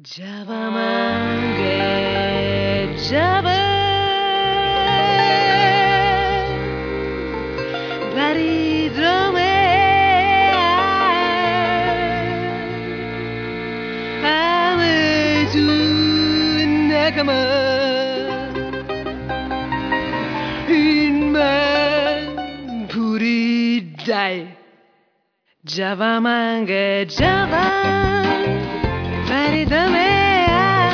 잡아만게 잡아 다리 드럼에 아무 준 나가마 인만 부리다이 잡아만게 잡아 다리 드럼에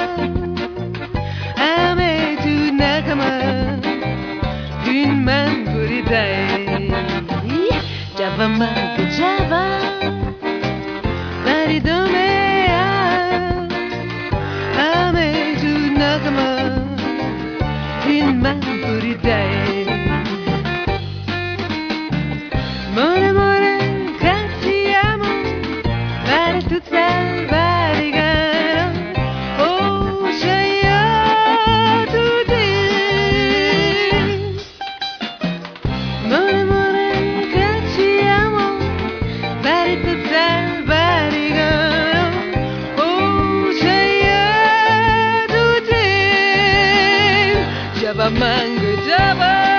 아무 준 나가마 인만 부리다이 잡아만게 잡아 다리 드럼에 아무 준 나가마 인만 부리다이 뭐래 뭐래 같이 하면 말을 듣자 바리가 오셔야 두지 뭐래 뭐래 같이 하면 말을 듣자 바리가 오셔야 두지 잡아만 그 잡아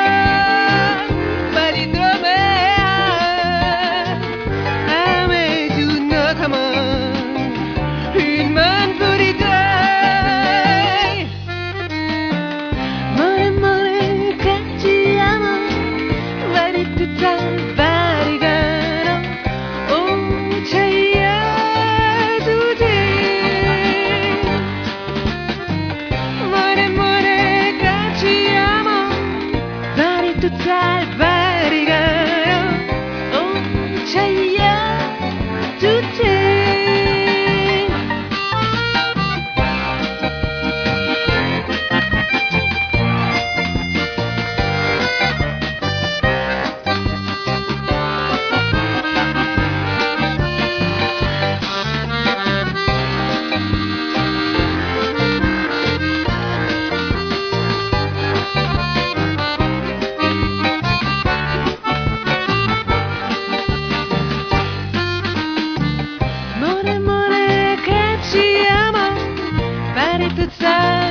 It's